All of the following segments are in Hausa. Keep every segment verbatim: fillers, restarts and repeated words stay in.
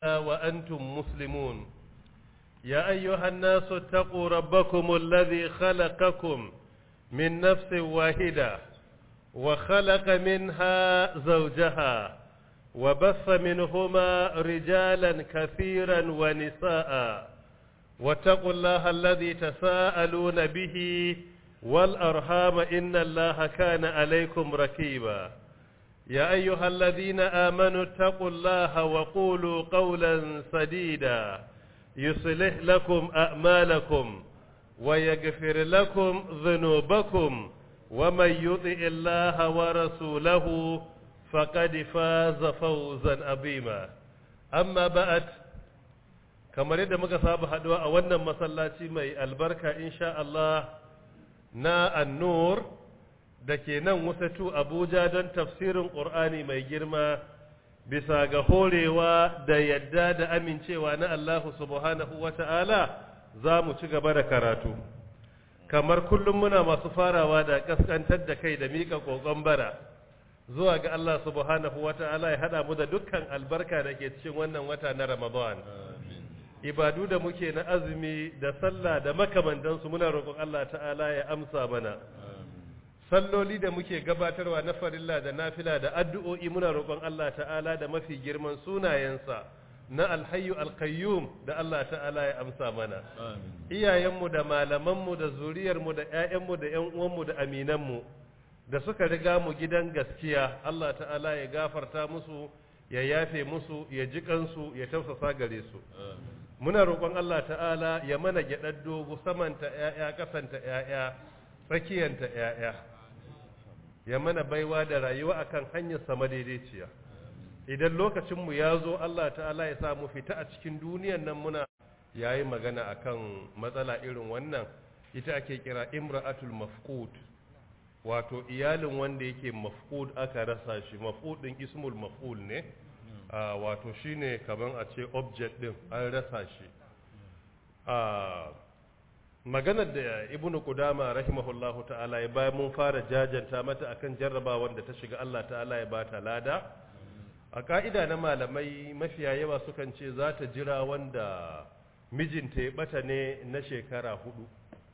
وأنتم مسلمون يا أيها الناس اتقوا ربكم الذي خلقكم من نفس واحدة وخلق منها زوجها وبث منهما رجالا كثيرا ونساء واتقوا الله الذي تساءلون به والأرحام إن الله كان عليكم رقيبا يا أيها الذين آمنوا اتقوا الله وقولوا قولا سديدا يصلح لكم أعمالكم ويغفر لكم ذنوبكم ومن يطع الله ورسوله فقد فاز فوزا عظيما أما بعد kamar yadda muka saba haduwa a wannan masallaci mai albarka insha Allah na An-Nur da ke nan Wusatu Abuja don tafsirin Qur'ani mai girma bisa ga horewa da yadda da amincewa na Allah subhanahu wata'ala za mu ci gaba da karatu kamar kullum muna masu farawa da kaskantar da kai da mika kokon bara zuwa ga Allah subhanahu wata'ala ya hada mu da dukkan albarka da ke cikin wannan wata na Ramadan ibadu da muke na azumi da sallah da makamantansu muna roƙon Allah ta'ala ya amsa mana salloli da muke gabatarwa na farilla da nafila da addu'o'i muna roƙon Allah ta'ala da mafi girman sunayensa na alhayyu alqayyum da Allah ta'ala ya amsa mana iyayenmu da malamanmu da zuriyarmu da ƴaƴanmu da ƴan uwanmu da aminanmu da suka riga mu gidan gaskiya Allah ta'ala ya gafarta musu ya yafe musu ya ji kansu ya tausasa gare su muna roƙon Allah ta'ala ya mana gyaɗar dogo samanta ƴaƴa ƙasanta ƴaƴa tsakiyanta ƴaƴa ya mana baiwa da rayuwa akan hanyar sama daidaiciya idan lokacinmu ya zo Allah ta'ala ya sa mu fita a cikin duniyan nan muna yayi magana akan matsala irin wannan ita ake kira imra'atul mafqud wato iyalin wanda yake mafqud aka rasa shi mafqud din ismul maf'ul ne Uh, wato shine kaman a ce object din an rasa shi uh, maganar da ibnu qudama rahimahullahu ta'ala ya bayan mun fara jajanta mata akan jarrabawar da ta shiga Allah ta'ala ya bata lada a ka'ida na malamai mafiya yawa sukan ce za ta jira wanda mijinta ya bata ne na shekara hudu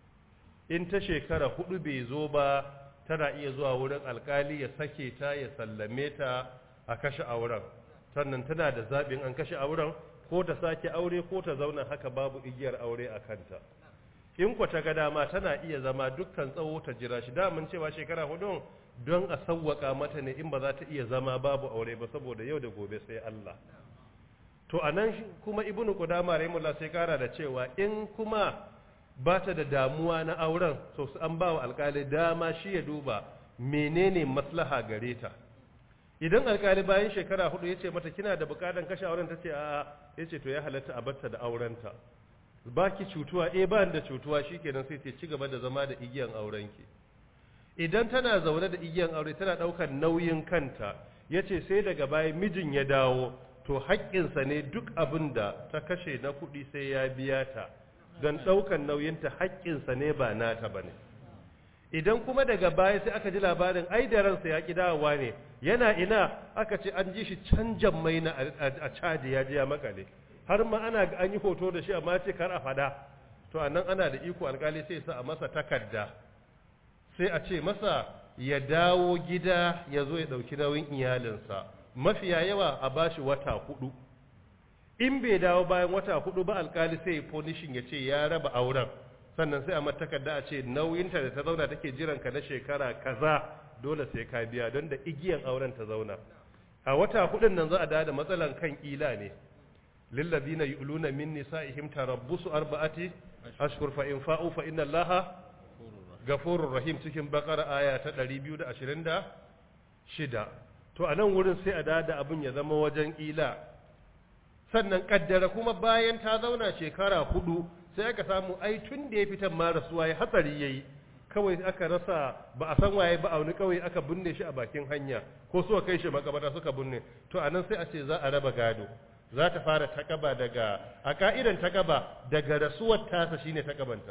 in ta shekara hudu bai zo ba tana iya zuwa wurin alkali ya sake ta ya sallame ta a kashe auren sannan tana da zaɓin an kashe auren ko ta sake aure ko ta zauna haka babu igiyar aure a kanta in kwa ta ga dama tana iya zama dukkan tsawo ta jira shi damun cewa shekara hudu don a sawwaka mata ne in ba za ta iya zama babu aure ba saboda yau da gobe sai Allah to anan kuma ibnu qudama rahimahullah sai kara da cewa in kuma ba ta da damuwa na auren to an ba wa alƙali dama shi ya duba menene maslaha gare ta idan alkali bayan shekara hudu ya ce mata kina da bukatan kashe auren ta ce a ya ce to ya halatta a batta da aurenta ba ki cutuwa eh ba da cutuwa shikenan sai ta ci gaba da zama da igiyan aurenki idan tana zaune da igiyan aure tana daukar nauyin kanta ya ce sai daga bayan mijin ya dawo to haƙƙinsa ne duk abin da ta kashe na kuɗi sai ya biya ta don ɗaukar nauyinta haƙƙinsa ne ba nata ba ne idan kuma daga baya sai aka ji labarin ai da ransa ya ki dawowa ne yana ina aka ce an ji shi canjan mai na a caji ya je ya makale har ma ana an yi hoto da shi amma ce kar a fada to anan ana da iko alkali sai sa a masa takarda sai a ce masa ya dawo gida ya zo ya dauki nauyin iyalinsa mafiya yawa a bashi wata hudu in bai dawo bayan wata hudu ba alkali sai punishing ya ce ya raba auren sannan sai a matakarda a ce nauyinta da ta zauna take jiran ka na shekara kaza dole sai ka biya don da igiyan auren ta zauna a wata hudun nan za a da matsalan kan ila ne lillazina yu'luna min nisa'ihim tarabbusu arba'ati ashhur fa in fa'u fa inna allaha ghafurur rahim cikin bakara aya ta ɗari biyu da ashirin da shida to a nan wurin sai a da abin ya zama wajen ila sannan kaddara kuma bayan ta zauna shekara hudu sai aka samu ai tun da ya fitan ma rasuwa ya hatsari yayi kawai aka rasa ba a san waye ba a wani kawai aka binne shi a bakin hanya ko suka kai shi makabata suka binne to anan sai a ce za a raba gado za ta fara takaba daga a ka'idan takaba daga rasuwar tasa shine takabanta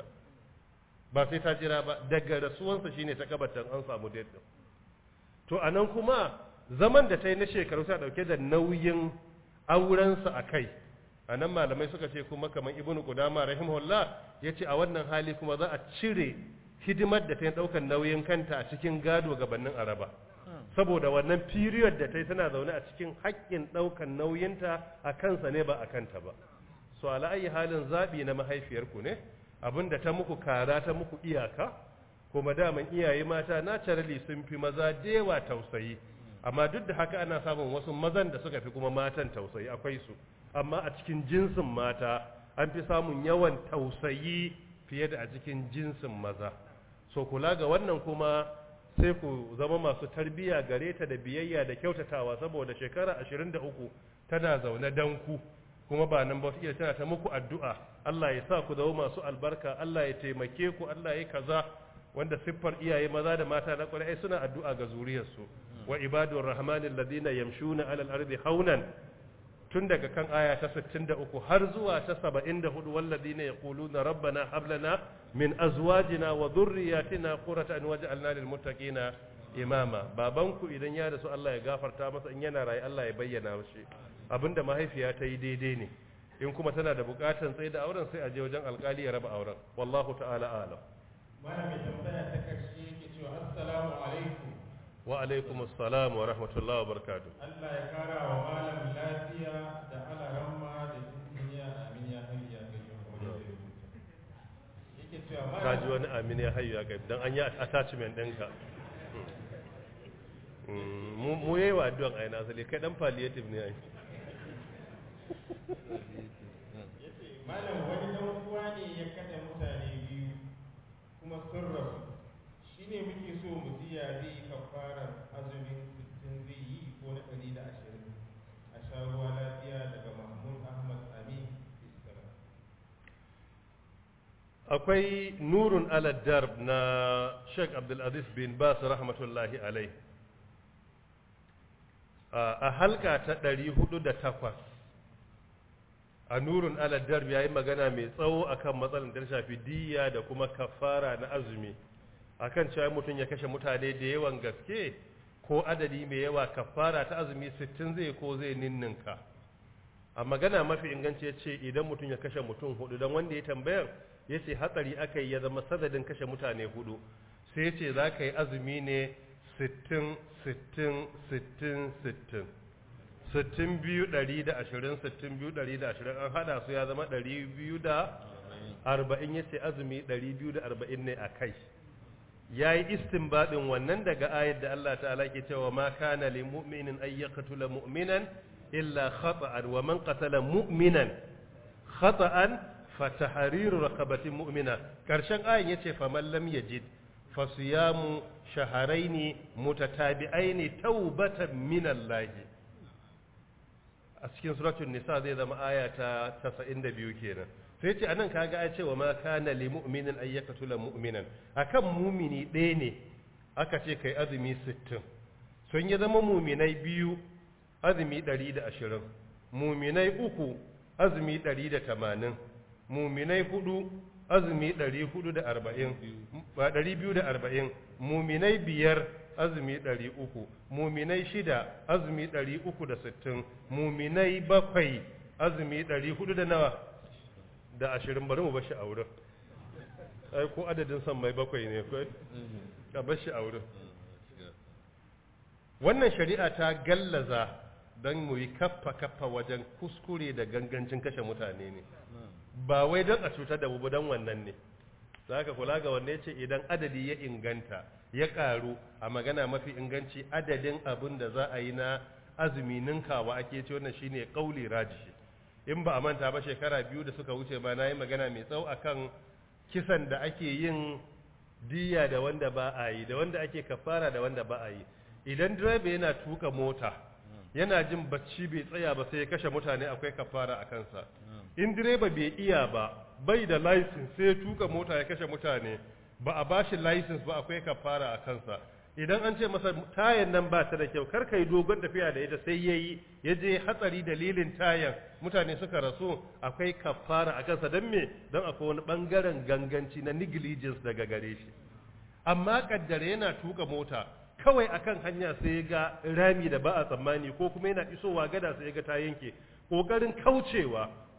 ba sai ta jira ba daga rasuwansa shine takabatan an samu date din to anan kuma zaman da ta yi na shekaru ta dauke da nauyin aurensa a kai anan malamai suka ce kuma kamar ibnu qudama rahimahullah yace a wannan hali kuma za a cire hidimar da ta yi daukan nauyin kanta a cikin gado gabanin araba saboda wannan period da ta yi tana zaune a cikin haƙƙin daukan nauyinta a kansa ne ba a kanta ba so ala ayi halin zabi na mahaifiyarku ne abinda ta muku kara ta muku iyaka kuma daman iyaye mata naturally sun fi maza dewa tausayi amma duk da haka ana samun wasu mazan da suka fi kuma matan tausayi akwai su amma a cikin jinsin mata an fi samun yawan tausayi fiye da a cikin jinsin maza so kula ga wannan kuma sai ku zama masu tarbiya gare ta da biyayya da kyautatawa saboda shekara ashirin da uku tana zaune danku kuma ba nan ba iya tana ta muku addu'a Allah ya sa ku zama masu albarka Allah ya taimake ku Allah ya kaza wanda siffar iyaye maza da mata na ƙwarai suna addu'a ga zuriyarsu wa ibadur rahmanil ladina yamshuna alal ardi haunan tun daga kan aya ta sittin da uku har zuwa ta saba'in da hudu walladina yaquluna rabbana hab lana min azwajina wa dhurriyyatina qurrata a'yun waj'alna lil muttaqina imama babanku idan ya rasu Allah ya gafarta masa in yana rayi Allah ya bayyana shi abinda mahaifiya ta yi daidai ne in kuma tana da bukatan tsaye da auren sai a je wajen alkali ya raba auren wallahu ta'ala a'lam malami tambaya ta karshe yake cewa assalamu alaikum wa alaikum assalam wa rahmatullahi wa barakatuh Allah ya kara wa malam lafiya da alaramma da duniya amin ya hayya ya kai yake cewa malam kaji wani amin ya hayya kai dan an yi attachment ɗinka mu mu yayi wa addu'an aina asali kai dan palliative ne ai yace malam wani dan uwa ne ya kada mutane biyu kuma sun rasu shine muke so mu ji ya zai kafarar azumin sittin zai yi ko na ɗari da ashirin a sha ruwa lafiya daga Mahmud Ahmad Amin Isra akwai nurun ala darb na Sheikh Abdul Aziz bin Bas rahmatullahi alai a halka ta ɗari hudu da takwas a nurun ala darb yayi magana mai tsawo akan matsalar da shafi diyya da kuma kafara na azumi akan cewa mutum ya kashe mutane da yawan gaske ko adadi mai yawa kafara ta azumi sittin zai ko zai ninninka a magana mafi inganci ya ce idan mutum ya kashe mutum hudu don wanda ya tambayar ya ce hatsari aka yi ya zama sadadin kashe mutane hudu sai ya ce za ka yi azumi ne sittin sittin sittin sittin sittin biyu ɗari da ashirin sittin biyu ɗari da ashirin an haɗa su ya zama ɗari biyu da arba'in ya ce azumi ɗari biyu da arba'in ne a kai ya yi istinbadin wannan daga ayat da Allah ta'ala ke cewa ma kana lil mu'minin ay yaqtula mu'minan illa khata'an wa man qatala mu'minan khata'an fa tahriru raqabatin mu'mina karshen ayin yace fa man lam yajid fa siyamu shahrayn mutatabi'ain tawbatan min Allah a cikin suratul nisa zai zama aya ta casa'in da biyu kenan sai ce anan kaga ai cewa ma kana lil mu'minin ay yaqtula mu'minan akan mumini ɗaya ne aka ce kai azumi sittin sun yi zama muminai biyu azumi ɗari da ashirin muminai uku azumi ɗari da tamanin muminai hudu azumi ɗari hudu da arba'in ba ɗari biyu da arba'in muminai biyar azumi ɗari uku muminai shida azumi ɗari uku da sittin muminai bakwai azumi ɗari hudu da nawa da ashirin bari mu bashi a wurin ai ko adadin san mai bakwai ne kai ka bashi a wurin wannan shari'a ta gallaza don mu yi kaffa kaffa wajen kuskure da gangancin kashe mutane ne ba wai don a cutar da mu don wannan ne za ka kula ga wanne ce idan adadi ya inganta ya karu a magana mafi inganci adadin abin da za a yi na azumi ninkawa ake ce wannan shine kauli rajihi in ba a manta ba shekara biyu da suka wuce ba na yi magana mai tsawo akan kisan da ake yin diya da wanda ba a yi da wanda ake kafara da wanda ba a yi idan direba yana tuka mota yana jin bacci bai tsaya ba sai ya kashe mutane akwai kafara a kansa in direba bai iya ba bai da license sai ya tuka mota ya kashe mutane ba a bashi license ba akwai kafara a kansa idan an ce masa tayan nan ba ta da kyau kar ka yi dogon tafiya da ita sai yayi ya je hatsari dalilin tayan mutane suka rasu akwai kafara a kansa don me don akwai wani bangaren ganganci na negligence daga gare shi amma kaddare yana tuka mota kawai akan hanya sai ya ga rami da ba a tsammani ko kuma yana isowa gada sai ya ga ta yanke kokarin kaucewa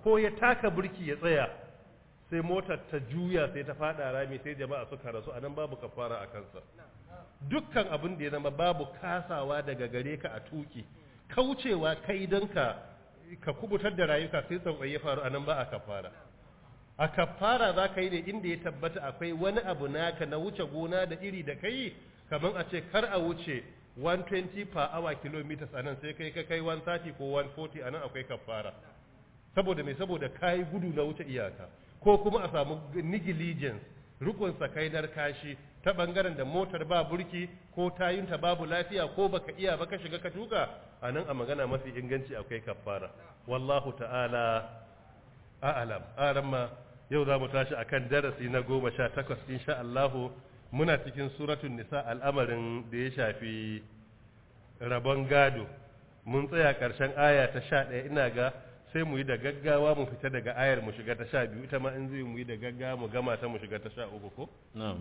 ko ya taka burki ya tsaya sai motar ta juya sai ta fada rami sai jama'a suka rasu anan babu kafara a kansa dukkan abin da ya zama babu kasawa daga gare ka a tuki kaucewa kai don ka ka kubutar da rayuka sai tsautsayi ya faru anan ba a kafara a kafara za ka yi ne inda ya tabbata akwai wani abu naka na wuce gona da iri da kai kamar a ce kar a wuce one twenty per hour kilometers anan sai kai ka kai one thirty ko one forty anan akwai kafara saboda me saboda kai gudu na wuce iyaka ko kuma a samu negligence rukun sakainar kashi ta bangaren da motar ba burki ko tayinta babu lafiya ko baka iya ba ka shiga ka tuka anan a magana mafi inganci akwai kafara wallahu ta'ala a'lam aramma yau za mu tashi akan darasi na goma sha takwas insha Allah muna cikin suratul nisa al'amarin da ya shafi rabon gado mun tsaya karshen aya ta sha ɗaya ina ga sai mu yi da gaggawa mu fita daga ayar mu shiga ta sha biyu ita ma in zai mu yi da gaggawa mu gama ta mu shiga ta sha uku ko na'am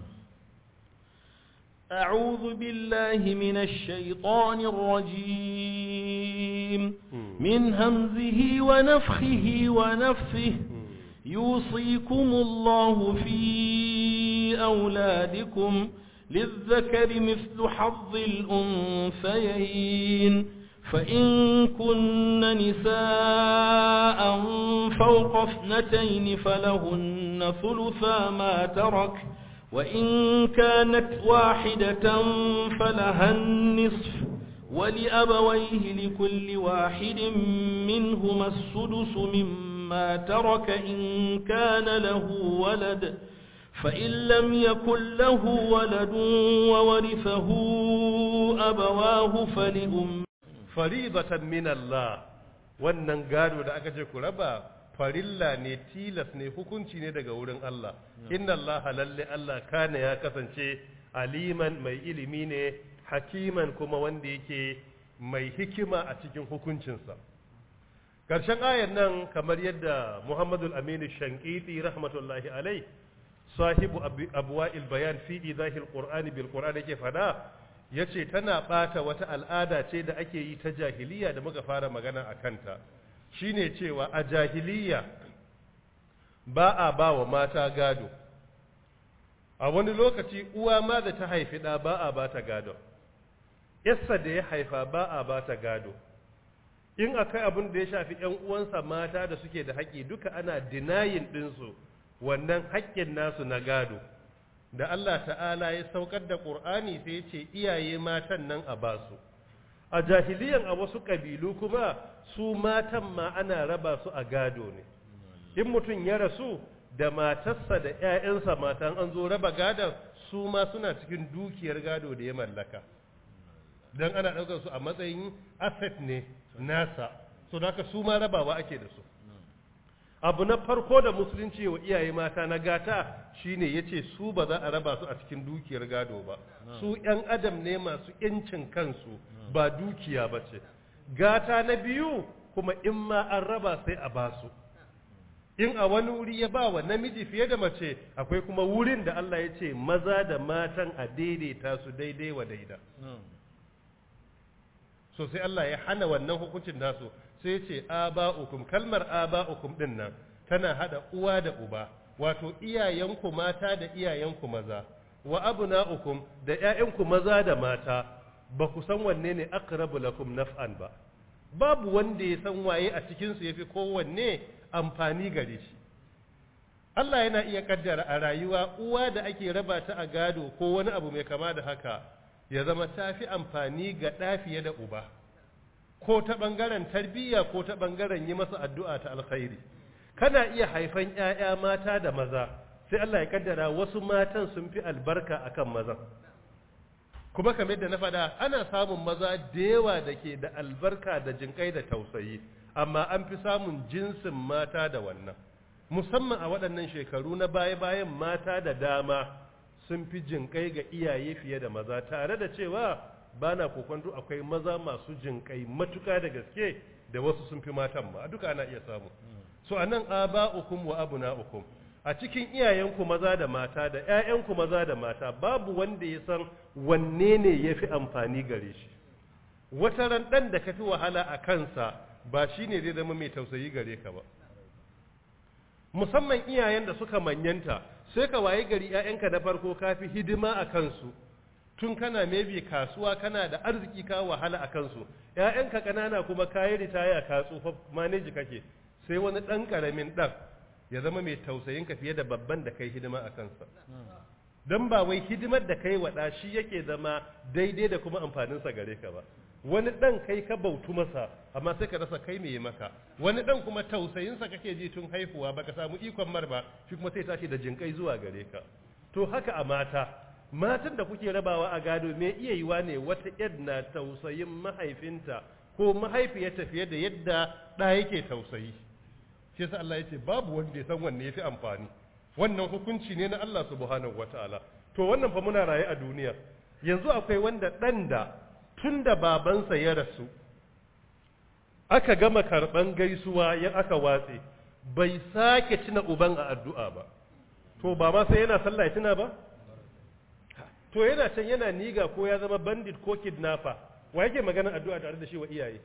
أعوذ بالله من الشيطان الرجيم من همزه ونفخه ونفثه يوصيكم الله في أولادكم للذكر مثل حظ الأنثيين فإن كن نساء فوق اثنتين فلهن ثلثا ما ترك وإن كانت واحدة فلها النصف ولأبويه لكل واحد منهما السدس مما ترك إن كان له ولد فإن لم يكن له ولد وورثه أبواه فلأم فريضة من الله wannan gado da aka ce ku raba farilla ne tilas ne hukunci ne daga wurin Allah inna Allah lalle Allah kana ya kasance aliman mai ilimi ne hakiman kuma wanda yake mai hikima a cikin hukuncinsa karshen ayar nan kamar yadda Muhammadul Amin Shankiti rahmatullahi alai sahibu abwa'il bayan fi idahil qur'ani bil qur'ani yake fada yace tana bata wata al'ada ce da ake yi ta jahiliya da muka fara magana akan ta shine cewa a jahiliya ba a ba wa mata gado a wani lokaci uwa ma da ta haifi ɗa ba a ba ta gado yassa da ya haifa ba a ba ta gado in akai abin da ya shafi ƴan uwansa mata da suke da haƙƙi duka ana denying ɗinsu wannan haƙƙin nasu na gado da Allah ta'ala ya saukar da Qur'ani sai ya ce iyaye matan nan a basu a jahiliyan a wasu ƙabilu kuma su matan ma ana raba su a gado ne in mutum ya rasu da matarsa da 'ya'yansa matan an zo raba gadon su ma suna cikin dukiyar gado da ya mallaka don ana ɗaukar su a matsayin asset ne nasa so da su ma rabawa ake da su abu na farko da musulunci wa iyaye mata na gata shine yace su ba za a raba su a cikin dukiyar gado ba su 'yan adam ne masu 'yancin kansu ba dukiya ba ce gata na biyu kuma in ma an raba sai a basu in a wani wuri ya ba wa namiji fiye da mace akwai kuma wurin da Allah ya ce maza da matan a daidaita su daidai wa daida so sai Allah ya hana wannan hukuncin nasu sai ya ce aba'ukum kalmar aba'ukum din nan tana hada uwa da uba wato iyayenku mata da iyayenku maza wa abna'ukum da ƴaƴanku maza da mata ba ku san wanne ne aqrabu lakum naf'an ba babu wanda ya san waye a cikin su yafi kowanne amfani gare shi Allah yana iya kaddara a rayuwa uwa da ake raba ta a gado ko wani abu mai kama da haka ya zama tafi amfani ga ɗa fiye da uba ko ta ɓangaren tarbiyya ko ta ɓangaren yi masa addu'a ta alkhairi kana iya haifan ƴaƴa mata da maza sai Allah ya kaddara wasu matan sun fi albarka akan mazan kuma kamar yadda na faɗa ana samun maza da yawa da ke da albarka da jinƙai da tausayi amma an fi samun jinsin mata da wannan musamman a waɗannan shekaru na baya-bayan mata da dama sun fi jinƙai ga iyaye fiye da maza tare da cewa ba na kokonto akwai maza masu jinƙai matuƙa da gaske da wasu sun fi matan ba duka ana iya samu so anan aba'ukum wa abna'ukum a cikin iyayenku maza da mata da ƴaƴanku maza da mata babu wanda ya san wanne ne yafi amfani gare shi wata ran dan da kafi wahala a kansa ba shine zai zama mai tausayi gare ka ba musamman iyayen da suka manyanta sai ka waye gari ƴaƴanka na farko kafi hidima a kansu tun kana maybe kasuwa kana da arziki ka wahala a kansu ƴaƴanka kanana kuma kayi ritaya ka tsufa manage kake sai wani dan karamin dan ya zama mai tausayin ka fiye da babban da kai hidima a kansa dan ba wai hidimar da kai wada shi yake zama daidai da kuma amfanin sa gare ka ba wani dan kai ka bautu masa amma sai ka rasa kai me maka wani dan kuma tausayin sa kake ji tun haihuwa baka samu ikon mar ba shi kuma sai tashi da jinkai zuwa gare ka to haka a mata matan da kuke rabawa a gado me iya yiwa ne wata yad na tausayin mahaifinta ko mahaifiyarta fiye da yadda ɗa yake tausayi shi yasa Allah yace babu wanda ya san wanne yafi amfani wannan hukunci ne na Allah subhanahu wataala to wannan fa muna raye a duniya yanzu akwai wanda dan da tunda babansa ya rasu aka gama karban gaisuwa ya aka watse bai sake tuna uban a addu'a ba to ba ma sai yana sallah ya tuna ba to yana can yana niga ko ya zama bandit ko kidnapper wa yake magana addu'a tare da shi wa iyaye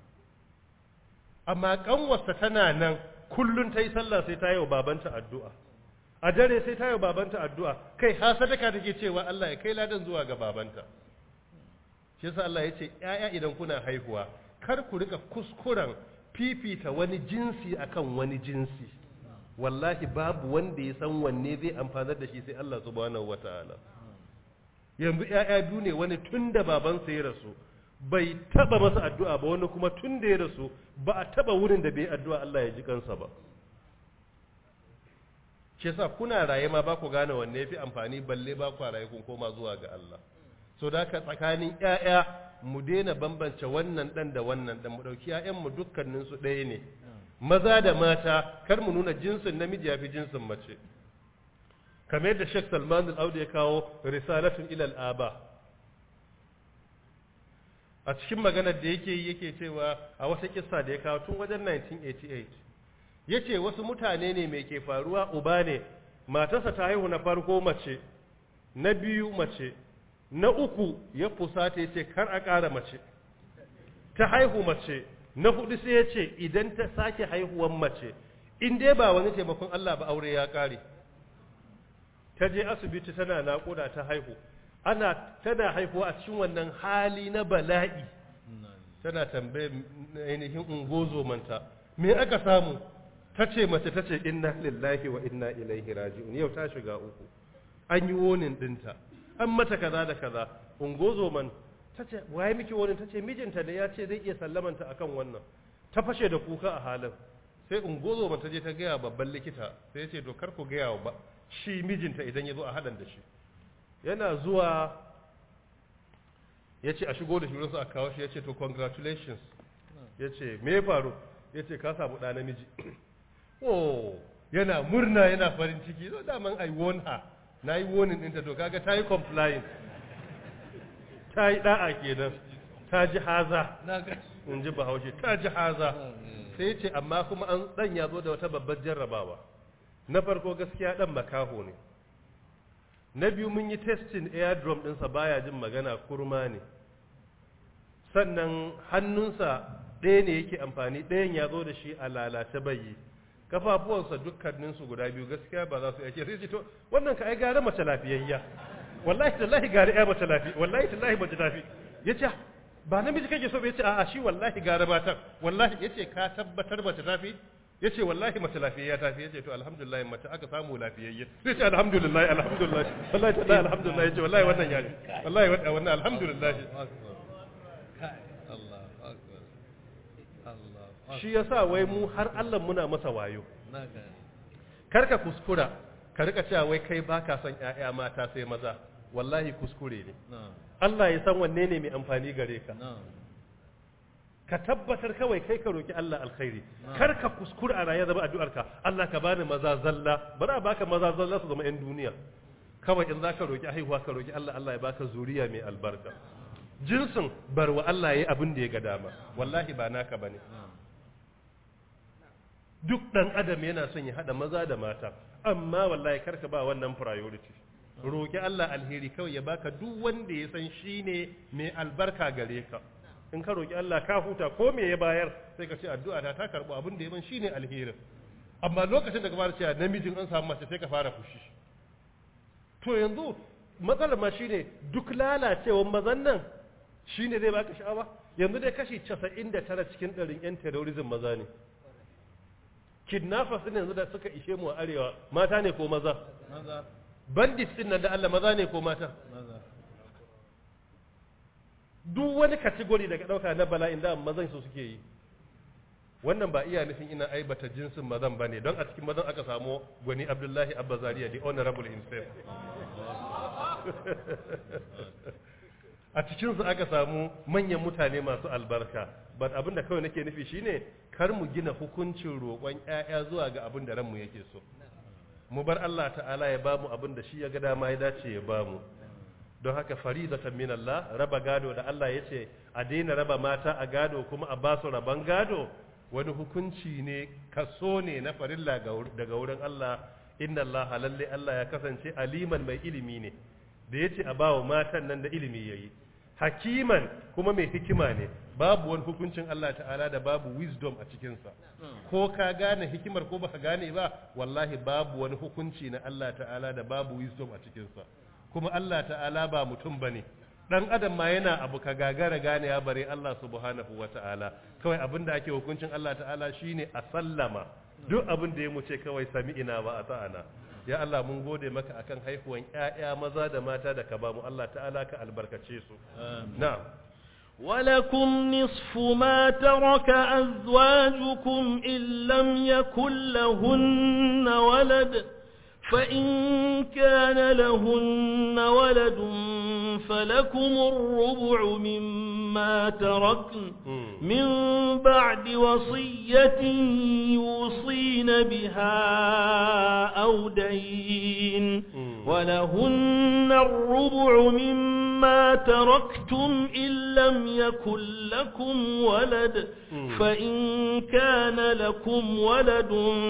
amma kanwarsa tana nan kullun ta yi sallah sai ta yi wa babanta addu'a a dare sai ta yi wa babanta addu'a kai ha sadaka take cewa Allah ya kai ladan zuwa ga babanta shi yasa Allah ya ce ƴaƴa idan kuna haihuwa kar ku rika kuskuren fifita wani jinsi akan wani jinsi wallahi babu wanda ya san wanne zai amfanar da shi sai Allah subhanahu wataala yanzu ƴaƴa biyu ne wani tun da babansa ya rasu bai taba masa addu'a ba wani kuma tun da ya rasu ba a taba wurin da bai addu'a Allah ya ji kansa ba shi yasa kuna raye ma ba ku gane wanne yafi amfani balle ba ku raye kun koma zuwa ga Allah so da ka tsakanin ƴaƴa mu daina bambance wannan dan da wannan dan mu dauki ƴaƴan mu dukkanin su ɗaya ne maza da mata kar mu nuna jinsin namiji yafi jinsin mace kamar yadda Sheikh Salman al-Audi ya kawo risalatun ila al-aba a cikin maganar da yake yi yake cewa a wata kissa da ya kawo tun wajen nineteen eighty-eight yace wasu mutane ne mai ke faruwa uba ne matarsa ta haihu na farko mace na biyu mace na uku ya fusata yace kar a ƙara mace ta haihu mace na hudu sai yace idan ta sake haihuwan mace in dai ba wani taimakon Allah ba aure ya ƙare ta je asibiti tana naƙuda ta haihu ana tana haihuwa a cikin wannan hali na bala'i tana tambaye ainihin ungozo manta me aka samu tace mace tace inna lillahi wa inna ilaihi raji'un yau ta shiga uku an yi wonin dinta an mata kaza da kaza ungozo man tace waye miki wonin tace mijinta ne ya ce zai iya sallamanta akan wannan ta fashe da kuka a halin sai ungozo man ta je ta gaya babban likita sai ya ce to kar ku gaya ba shi mijinta idan ya zo a hadan da shi yana zuwa ya ce a shigo da shi wurinsu a kawo shi ya ce to congratulations ya ce me ya faru ya ce ka samu ɗa namiji oh yana murna yana farin ciki so daman I won her na yi warning ɗinta to kaga ta yi complying ta yi ɗa'a kenan ta ji haza in ji bahaushe ta ji haza sai ya ce amma kuma an ɗan ya zo da wata babbar jarrabawa na farko gaskiya ɗan makaho ne na biyu mun yi testing airdrum ɗinsa baya jin magana kurma ne sannan hannunsa ɗaya ne yake amfani ɗayan ya zo da shi a lalace bayi kafafuwansa dukkaninsu guda biyu gaskiya ba za su yake sai ce to wannan ka ai gare mace lafiyayya wallahi tallahi gare ya mace lafi wallahi tallahi mace tafi yace ba namiji kake so ba yace a'a shi wallahi gare matan wallahi yace ka tabbatar mace tafi yace wallahi mace lafiyayya tafi yace to alhamdulillah mace aka samu lafiyayya sai ce alhamdulillah alhamdulillah wallahi tallahi alhamdulillah yace wallahi wannan yaji wallahi wannan alhamdulillah shi yasa wai mu har Allah muna masa wayo karka kuskura ka rika cewa wai kai baka son ƴaƴa mata sai maza wallahi kuskure ne Allah ya san wanne ne mai amfani gare ka ka tabbatar kawai kai ka roki Allah alkhairi kar ka kuskura a raye zama addu'arka Allah ka bani maza zalla bari a baka maza zalla su zama ƴan duniya kawai in zaka roki haihuwa ka roki Allah Allah ya baka zuriya mai albarka jinsin barwa Allah yayi abin da ya ga dama wallahi ba naka bane duk dan adam yana son ya hada maza da mata amma wallahi karka ba wannan priority roki Allah alheri kawai ya baka duk wanda ya san shine mai albarka gare ka in ka roki Allah ka huta ko me ya bayar sai ka ce addu'a ta ta karbu abin da ya ban shine alherin amma lokacin da ka fara cewa namijin an samu mace sai ka fara fushi to yanzu matsalar ma shine duk lalacewar mazan nan shine zai baka sha'awa yanzu dai kashi casa'in da tara cikin ɗarin yan terrorism maza ne kidnappers din yanzu da suka ishe mu a arewa mata ne ko maza maza bandits din nan da Allah maza ne ko mata maza duk wani category daga dauka na bala'in da mazan su suke yi wannan ba iya nufin ina aibata jinsin mazan bane don a cikin mazan aka samu gwani Abdullahi Abba Zaria the honorable himself a cikin su aka samu manyan mutane masu albarka but abinda kawai nake nufi shine kar mu gina hukuncin roƙon ƴaƴa zuwa ga abin da ranmu yake so mu bar Allah ta'ala ya bamu abin da shi ya ga dama ya dace ya bamu don haka faridatan min Allah raba gado da Allah yace a daina raba mata a gado kuma a basu raban gado wani hukunci ne kaso ne na farilla daga wurin Allah inna Allah lalle Allah ya kasance aliman mai ilimi ne da yace a bawa matan nan da ilimi yayi hakiman kuma mai hikima ne babu wani hukuncin Allah ta'ala da babu wisdom a cikinsa ko ka gane hikimar ko baka gane ba wallahi babu wani hukunci na Allah ta'ala da babu wisdom a cikinsa kuma Allah ta'ala ba mutum bane dan adam ma yana abu ka gagara gane ya bare Allah subhanahu wata'ala kawai abinda ake hukuncin Allah ta'ala shine a sallama duk abin da ya mu ce kawai sami'ina wa ata'ana ya Allah mun gode maka akan haihuwan ƴaƴa maza da mata da ka bamu Allah ta'ala ka albarkace su na'am ولكم نصف ما ترك أزواجكم إن لم يكن لهن ولد فإن كان لهن ولد فلكم الربع مما تركن من بعد وصية يوصين بها أو دين ولهن الربع مما تركتم إن لم يكن لكم ولد فإن كان لكم ولد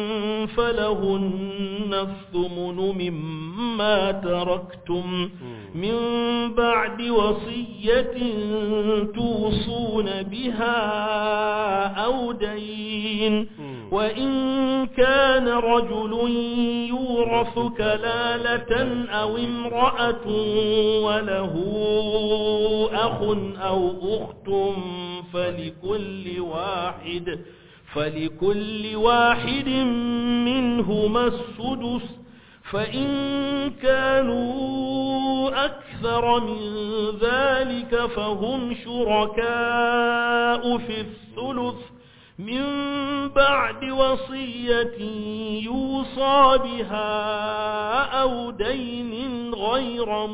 فلهن الثمن مما تركتم من بعد وصية توصون بها أو دين وإن كان رجل يورث كلالة أو امرأة وله أخ أو أخت فلكل واحد فلكل واحد منهما السدس فإن كانوا أكثر من ذلك فهم شركاء في الثلث من بعد وصية يوصى بها أو دين غير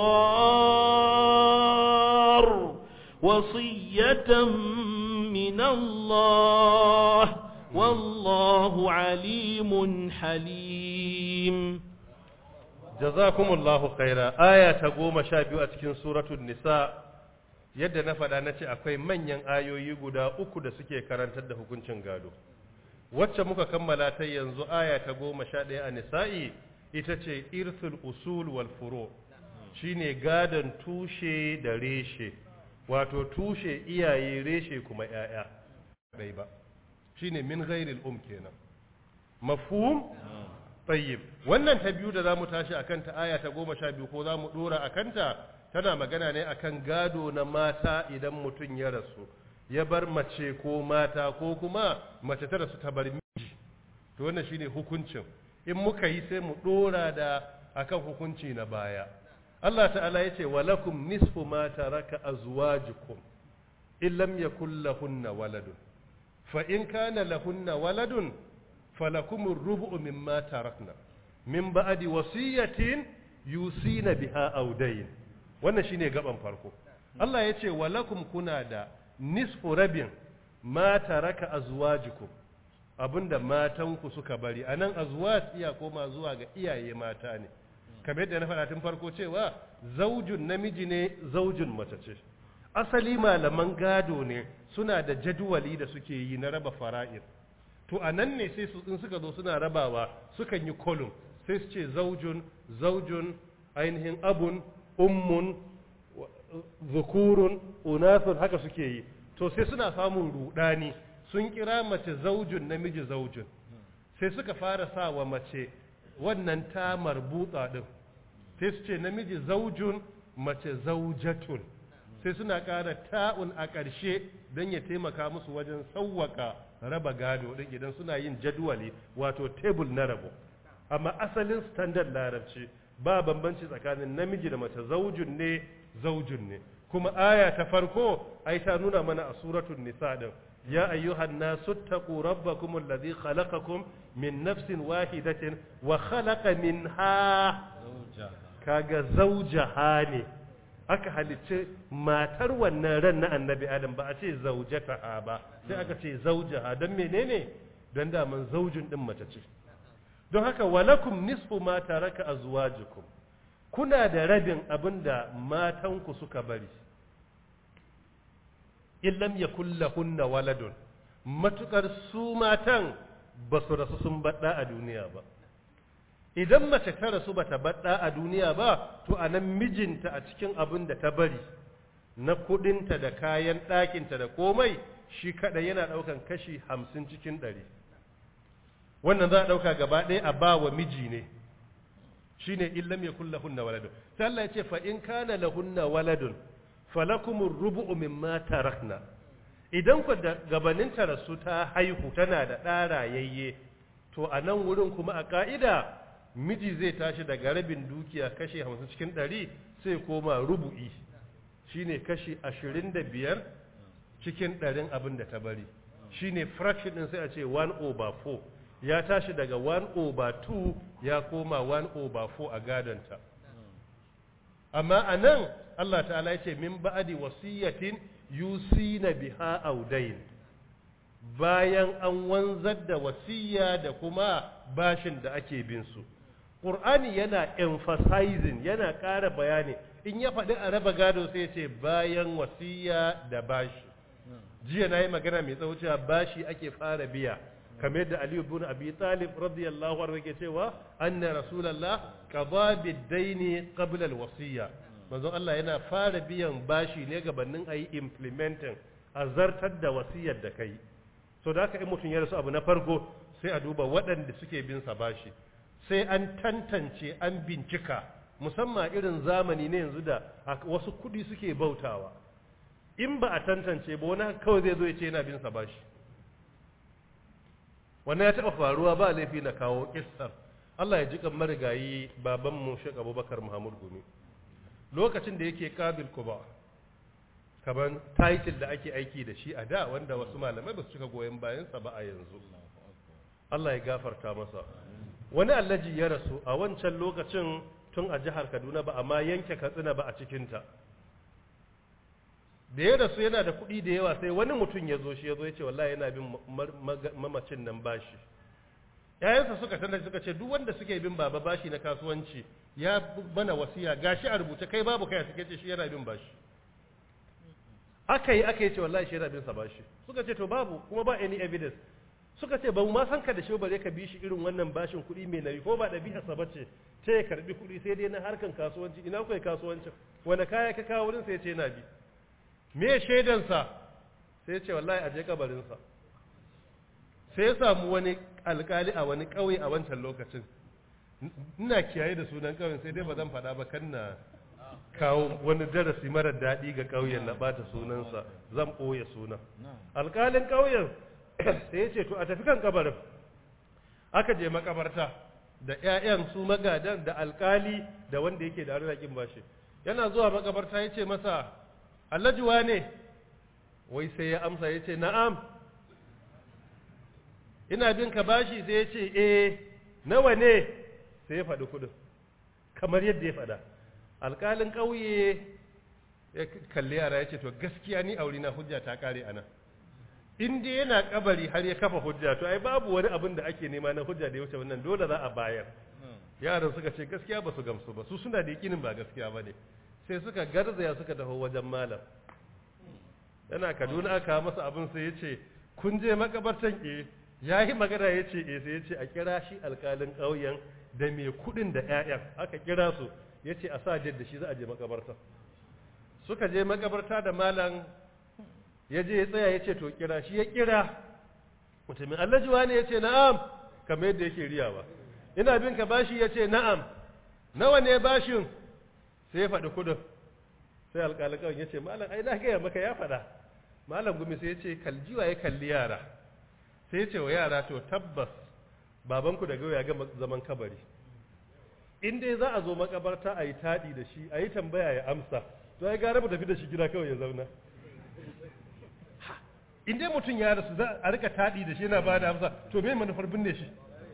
مضار وصية من الله والله عليم حليم جزاكم الله خيرا آية تقوم شابيو أتكين سورة النساء yadda na faɗa na ce akwai manyan ayoyi guda uku da suke karantar da hukuncin gado wacce muka kammala ta yanzu aya ta goma sha ɗaya a nisa'i ita ce irthul usul wal furo shine gadon tushe da reshe wato tushe iyaye reshe kuma ƴaƴa bai ba shine min ghairil um kenan mafhum tayyib wannan ta biyu da zamu tashi akan ta aya ta goma sha biyu ko zamu dora akan ta tana magana ne akan gado na mata idan mutum ya rasu ya bar mace ko mata ko kuma mace ta rasu ta bar miji to wannan shine hukuncin in muka yi sai mu dora da akan hukunci na baya Allah ta'ala yace walakum nisfu ma taraka azwajukum in lam yakul lahunna waladun fa in kana lahunna waladun falakum ar-rubu' mimma tarakna min ba'di wasiyatin yusina biha aw dayn wannan shine gaban farko Allah ya ce walakum kuna da nisfu rabin ma taraka azwajukum abinda matanku suka bari anan azwaj iya koma zuwa ga iyaye mata ne kamar yadda na faɗa tun farko cewa zaujun namiji ne zaujun mace ce asali malaman gado ne suna da jadwali da suke yi na raba fara'id to anan ne sai su in suka zo suna rabawa sukan yi kolum sai su ce zaujun zaujun ainihin abun ummun zukurun unasun haka suke yi to sai suna samun rudani sun kira mace zaujun namiji zaujun sai suka fara sa wa mace wannan ta marbuta din sai su ce namiji zaujun mace zaujatun sai suna ƙara ta'un a ƙarshe don ya taimaka musu wajen sauwaka raba gado din idan suna yin jadwali wato tebul na rabo amma asalin standard larabci ba bambanci tsakanin namiji da mace zaujun ne zaujun ne kuma aya ta farko ai ta nuna mana a suratul nisa din ya ayyuhan nasu taqu rabbakum alladhi khalaqakum min nafsin wahidatin wa khalaqa minha kaga zaujaha ne aka halicce matar wannan ran na annabi adam ba a ce zaujataha ba sai aka ce zaujaha don menene don daman zaujin din mace ce don haka walakum nisfu ma taraka azwajukum kuna da rabin abinda matanku suka bari illam yakul lahunna waladun matukar su matan ba su rasu sun badda a duniya ba idan mace ta rasu ba ta baɗa a duniya ba to a nan mijinta a cikin abin da ta bari na kudinta da kayan ɗakinta da komai shi kaɗai yana ɗaukan kashi hamsin cikin ɗari wannan za a ɗauka gaba ɗaya a ba wa miji ne shi ne illam ya kulla hunna waladun sai Allah ya ce fa in kana lahunna waladun falakumur rubu'u mimma tarakna idan ku da gabanin ta rasu ta haihu tana da ɗarayayye to a nan wurin kuma a ka'ida miji zai tashi daga rabin dukiya kashi hamsin cikin ɗari sai koma rubu'i shine kashi ashirin da biyar cikin ɗarin abin da ta bari shine fraction ɗin sai a ce one over four ya tashi daga one over two ya koma one over four a gadonta amma a nan Allah ta'ala ya ce min ba'adi wasiyatin yusina biha audain bayan an wanzar da wasiya da kuma bashin da ake bin su Qur'ani yana emphasizing yana ƙara bayani in ya faɗi a raba gado sai ya ce bayan wasiya da bashi jiya na yi magana mai tsawo cewa bashi ake fara biya kamar yadda Ali ibn Abi Talib radiyallahu anhu yake cewa anna rasulullah qada bid-daini qabla al-wasiyya manzon Allah yana fara biyan bashi ne gabanin ayi implementing a zartar da wasiyar da kai so da haka in mutum ya rasu abu na farko sai a duba waɗanda suke bin sa bashi sai an tantance an bincika musamman irin zamani ne yanzu da wasu kudi suke bautawa in ba a tantance ba wani kawai zai zo ya ce yana bin sa bashi wannan ya taɓa faruwa ba laifi na kawo kissar Allah ya ji kan marigayi baban mu Sheikh Abubakar Muhammad Gumi lokacin da yake Kabil Kuba kaman title da ake aiki da shi a da wanda wasu malamai ba su cika goyen bayan sa ba a yanzu Allah ya gafarta masa wani allaji ya rasu a wancan lokacin tun a jihar Kaduna ba amma yanke Katsina ba a cikinta da ya rasu yana da kuɗi da yawa sai wani mutum ya zo shi ya zo ya ce wallahi yana bin mamacin nan bashi yayansa suka tanda suka ce duk wanda suke bin baba bashi na kasuwanci ya bana wasiya gashi a rubuce kai babu kai suke ce shi yana bin bashi aka yi aka yi ce wallahi shi yana bin sa bashi suka ce to babu kuma ba any evidence suka ce ba mu ma san ka da shi bare ka bi shi irin wannan bashin kuɗi mai nauyi ko ba ɗabi'arsa ba ce ce ya karbi kuɗi sai dai na harkan kasuwanci ina kai kasuwancin wani kaya ka kawo wurin sai ya ce yana bi me shaidansa sai ya ce wallahi aje kabarinsa sai ya samu wani alkali a wani ƙauye a wancan lokacin ina kiyaye da sunan ƙauyen sai dai ba zan faɗa ba kan na kawo wani darasi mara daɗi ga ƙauyen na bata sunansa zan ɓoye sunan alkalin ƙauyen sai ya ce to a tafi kan kabarin aka je makabarta da ƴaƴan su magadan da alkali da wanda yake da arzikin bashi yana zuwa makabarta ya ce masa allajuwa ne wai sai ya amsa ya ce na'am ina bin ka bashi sai ya ce eh nawa ne sai ya faɗi kudin kamar yadda ya faɗa alkalin ƙauye ya kalli yara ya ce to gaskiya ni aure na hujja ta kare ana in dai yana kabari har ya kafa hujja to ai babu wani abin da ake nema na hujja da ya wuce wannan dole za a bayar yaran suka ce gaskiya ba su gamsu ba su suna da yakinin ba gaskiya ba ne sai suka garzaya suka taho wajen malam yana Kaduna aka masa abin sai ya ce kun je makabartan eh ya yi magana ya ce eh sai ya ce a kira shi alkalin ƙauyen da mai kuɗin da ƴaƴan aka kira su ya ce a sa da shi za a je makabarta suka je makabarta da malam ya je ya tsaya ya ce to kira shi ya kira mutumin allajiwa ne ya ce na'am kamar yadda yake riyawa. Ina bin ka bashi ya ce na'am, nawa ne bashin? Sai ya faɗi kudin. Sai alƙalin kawai ya ce malam ai na gaya maka ya faɗa. Malam gumi sai ya ce kaljiwa ya kalli yara. Sai ya ce wa yara to tabbas babanku da ya gama zaman kabari. In dai za a zo makabarta a yi taɗi da shi, a yi tambaya ya amsa, to ai gara mu tafi da shi gida kawai ya zauna. In dai mutum ya rasu za a rika taɗi da shi yana ba da amsa, to me manufar binne shi?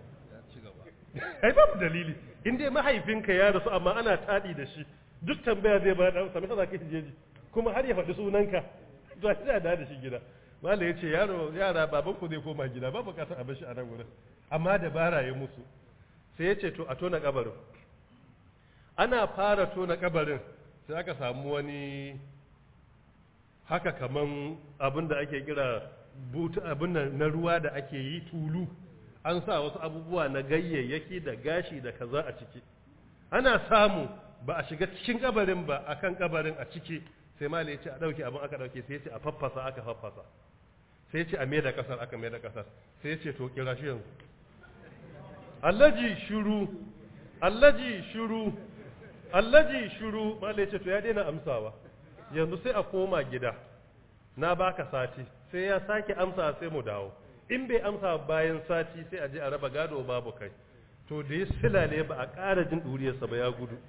Ai babu dalili. In dai mahaifinka ya rasu amma ana taɗi da shi, duk tambaya zai ba da amsa, me yasa ka jeji? Kuma har ya faɗi sunanka, to a da da shi gida. Malam ya ce yaro yara babanku zai koma gida, babu kasar a bashi a nan wurin. Amma dabara ya musu. Sai ya ce to a tona kabarin. Ana fara tona kabarin sai aka samu wani haka kaman abin da ake kira butu abin na ruwa da ake yi tulu, an sa wasu abubuwa na gayyayyaki da gashi da kaza a ciki. Ana samu ba a shiga cikin kabarin ba, akan kabarin a ciki, sai malai ya ce a dauke abin aka dauke, sai ya ce a faffasa aka faffasa, sai ya ce a maida kasar aka maida kasar, sai ya ce to kira shi yanzu. Allaji shiru, allaji shiru, allaji shiru, malai ce to ya daina amsawa, yanzu sai a koma gida, na baka sati, sai ya sake amsa sai mu dawo, in bai amsa bayan sati sai a je a raba gado babu kai, to da ya silale ba a ƙara jin ɗuriyarsa ba ya gudu.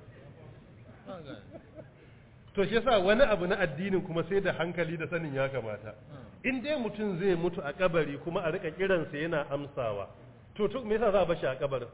To shi yasa wani abu na addinin kuma sai da hankali da sanin ya kamata, in dai mutum zai mutu a kabari kuma a rika kiransa yana amsawa, to to me yasa za a bashi a kabarin?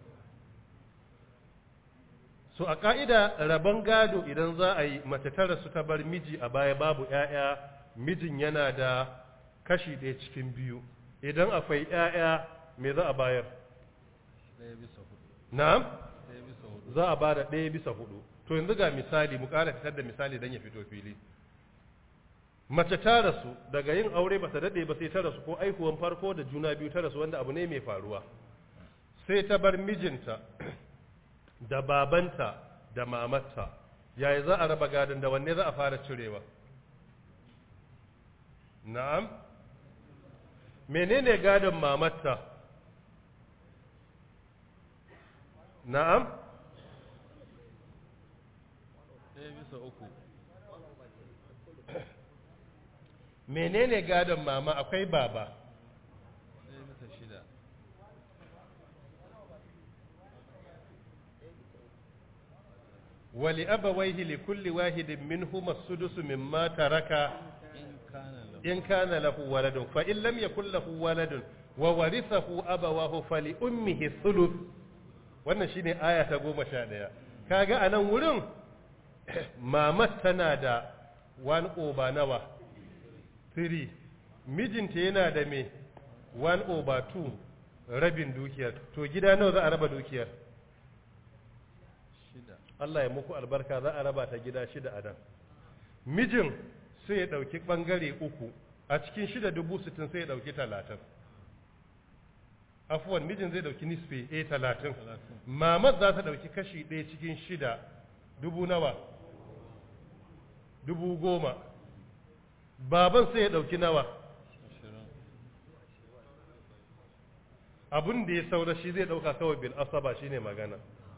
So a ka'ida rabon gado idan za a yi mace ta rasu ta bar miji a baya babu ƴaƴa, mijin yana da kashi ɗaya cikin biyu. Idan akwai ƴaƴa me za a bayar? ɗaya bisa hudu. Na'am? ɗaya bisa hudu. Za a bada ɗaya bisa hudu. To yanzu ga misali, mu ƙara fitar da misali don ya fito fili. Mace ta rasu daga yin aure ba ta daɗe ba sai ta rasu, ko aihuwan farko da juna biyu ta rasu, wanda abu ne mai faruwa. Sai ta bar mijinta da babanta da mamarta, yaya za a raba gadon, da wanne za a fara cirewa? Na'am? Menene gadon mamarta? Na'am? ɗaya bisa uku. Menene gadon mama? Akwai baba. ɗaya bisa shida. Wali abawaihi li kulli wahidin minhuma as-sudusu mimma taraka In kana lahu. in kana lahu waladun, fa in lam yakul lahu waladun wa warithahu abawahu fali ummihi thuluth. Wannan shine aya ta goma sha ɗaya. Kaga anan wurin mamat tana da one over nawa three, mijinta yana da me one over two, rabin dukiyar. To gida nawa za a raba dukiyar? Shida. Allah ya muku albarka, za a raba ta gida shida a nan. Mijin sai ya ɗauki ɓangare uku, a cikin shida dubu sittin sai ya ɗauki talatin. Afuwan mijin zai ɗauki nisfe a talatin. Mamad za ta ɗauki kashi ɗaya cikin shida, dubu nawa? Dubu goma. Baban sai ya ɗauki nawa? Ashirin. Abin da ya saura shi zai ɗauka kawai bil asaba shine magana.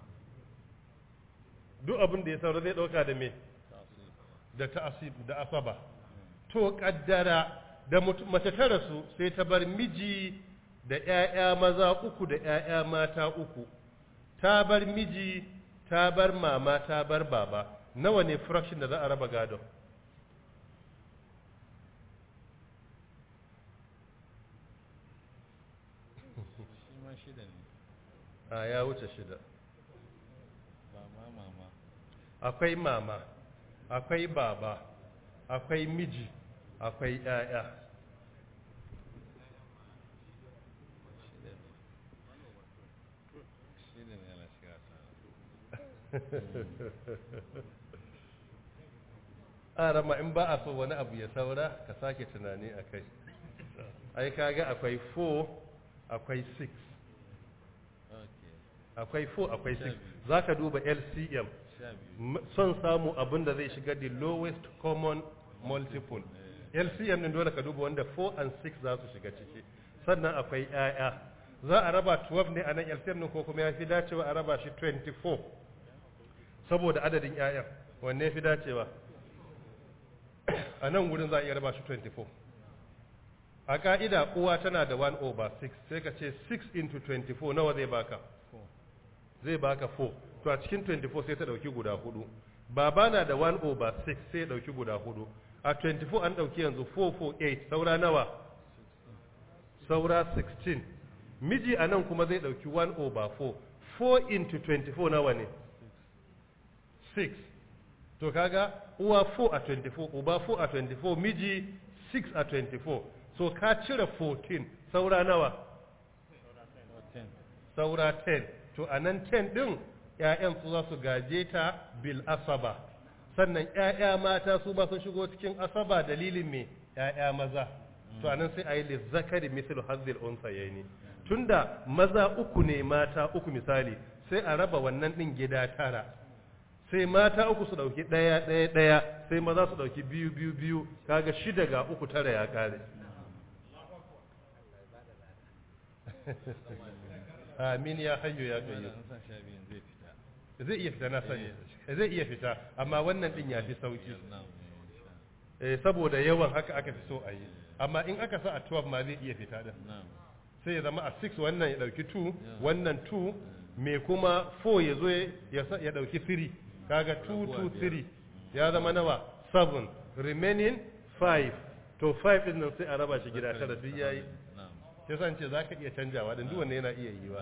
Duk abin da ya saura zai ɗauka da me? Ta'asib. Da ta'asib da asaba. To kaddara da mace ta rasu sai ta bar miji da ƴaƴa maza uku da ƴaƴa mata uku. Ta bar miji, ta bar mama, ta bar baba. Nawa ne fraction da za a raba gado? Shi ma shida ne. A ya wuce shida. Ba ma mama. Akwai mama, akwai baba, akwai miji, akwai ƴaƴa. Shida ne. Shida ne yana shiga sana. A rama in ba a so wani abu ya saura ka sake tunani a kai. Ai kaga akwai four, akwai six. Okay. Akwai four, akwai six. Sha biyu. Za ka duba L C M. Sha biyu. M- Son samu abin da zai shiga the lowest common multiple. Eh. L C M din dole ka duba wanda four and six za su shiga ciki. Sannan akwai ƴaƴa. za a raba twelve ne a nan L C M ɗin ko kuma ya fi dacewa a raba shi twenty-four saboda adadin ƴaƴan wanne ya fi dacewa a nan wurin za a iya raba shi twenty-four a ka'ida uwa tana da one over six sai ka ce six into twenty-four nawa zai baka zai baka four to a cikin twenty-four sai ta dauki guda hudu baba na da one over six sai ya dauki guda hudu a twenty-four an dauki yanzu four four eight saura nawa saura sixteen miji a nan kuma zai dauki one over four four into twenty-four nawa ne six to kaga uwa four a twenty-four uba four a twenty-four miji six a twenty-four so ka cire fourteen saura nawa saura ten to a nan ten din ƴaƴan su za su gaje ta bil asaba sannan ƴaƴa mata su ba sun shigo cikin asaba dalilin me ƴaƴa maza to anan sai ayi li zakari mithlu hazzil unsayaini tunda maza uku ne mata uku misali sai a raba wannan din gida tara sai mata uku su dauki daya daya daya sai maza su dauki biyu biyu biyu kaga shida ga uku tara ya kare amin ya hayyu ya qayyum zai iya fita na sani zai iya fita amma wannan din ya fi sauki eh saboda yawan haka aka fi so a yi amma in aka sa a twelve ma zai iya fita din sai ya zama a six wannan ya dauki two wannan two me kuma four ya zo ya dauki three kaga two two three ya zama nawa seven remaining five to five din nan sai a raba shi gida tara duk yayi sai san ce zaka iya canjawa din duk wanne yana iya yiwa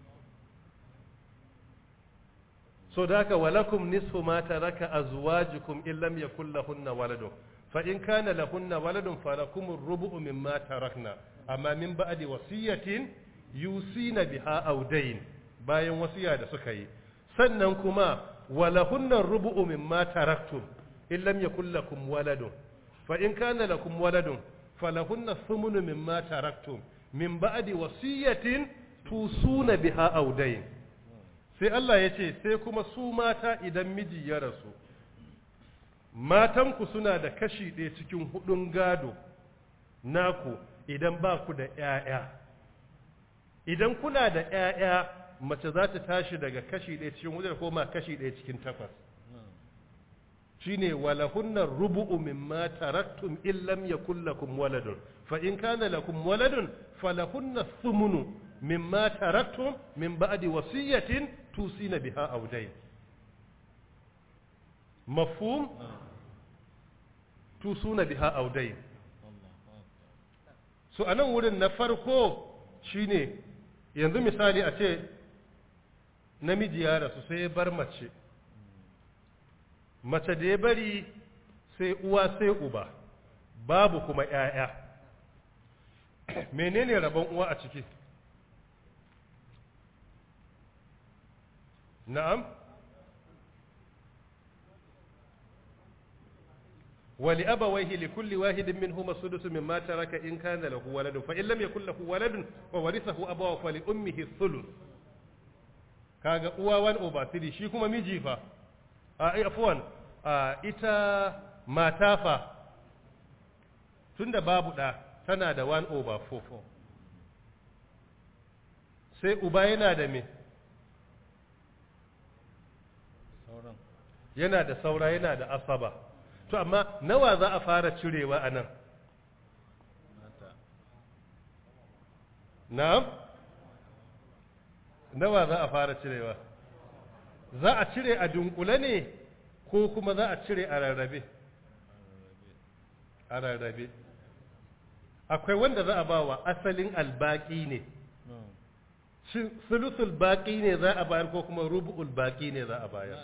so daka walakum nisfu ma taraka azwajukum in lam yakul lahunna waladun fa in kana lahunna waladun falakum ar-rubu'u mimma tarakna amma min ba'di wasiyatin yusina biha aw dayn bayan wasiya da suka yi sannan kuma walahunna ar-rubu'u mimma taraktum in lam yakul lakum waladun fa in kana lakum waladun falahunna thumunu mimma taraktum min ba'di wasiyatin tusuna biha aw dayn sai Allah ya ce sai kuma su mata idan miji ya rasu matanku suna da kashi ɗaya cikin hudun gado naku idan ba ku da ‘ya'ya idan kuna da ‘ya'ya mace za ta tashi daga kashi ɗaya cikin hudun koma kashi ɗaya cikin takwas shi ne walahunnar rubu'u mimma taraktum in lam yakul lakum waladun fa in kana lakum waladun falahunna thumunu mimma taraktum min ba'di wasiyatin tusina biha aw dayn mafhum tusuna biha aw dayn so anan wurin na farko shine yanzu misali a ce namiji ya rasu sai ya bar mace mace da ya bari sai uwa sai uba babu kuma ƴaƴa menene rabon uwa a ciki na'am ولأبويه لكل واحد منهما السدس مما ترك إن كان له ولد فإن لم يكن له ولد وورثه أبواه فلأمه الثلث kaga uwa one over three shi kuma miji fa a afwan ita mata fa tunda babu da tana da one over four sai uba yana da me sauran yana da saura yana da asaba to amma nawa za a fara cirewa a nan na'am nawa za a fara cirewa za a cire a dunkule ne ko kuma za a cire a rarrabe a rarrabe akwai wanda za a ba wa asalin albaki ne sulusul baki ne za a bayar ko kuma rubu'ul baki ne za a bayar